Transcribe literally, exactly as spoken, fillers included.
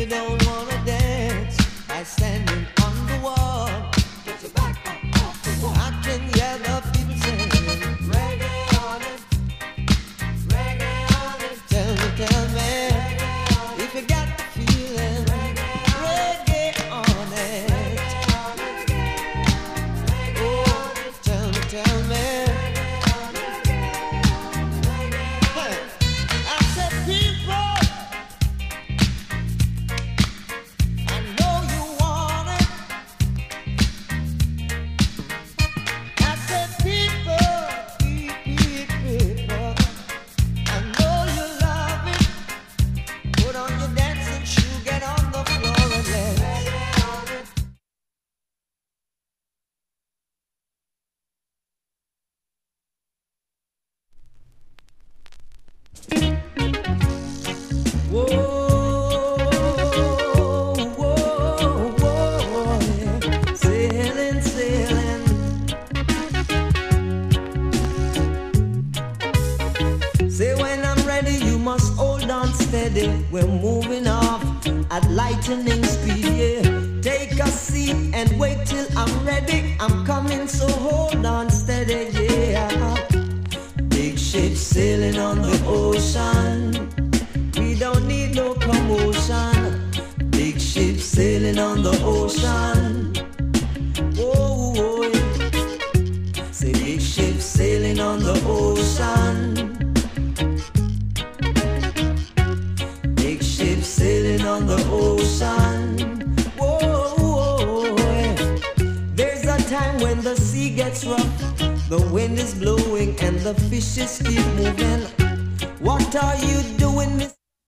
don't wanna dance by standing on the wall. Get your back up off the wall. I can hear the people saying, reggae on it, reggae on it. Tell me, tell me, if you got the feeling, reggae on it. Oh, tell me, tell me. We're moving off at lightning speed, yeah. Take a seat and wait till I'm ready. I'm coming, so hold on steady, yeah. Big ship sailing on the ocean. We don't need no commotion. Big ship sailing on the ocean. Oh, oh yeah. Say big ship sailing on the ocean. Sailing on the ocean. Whoa, whoa, yeah. There's a time when the sea gets rough, the wind is blowing and the fishes keep moving. What are you doing, Miss?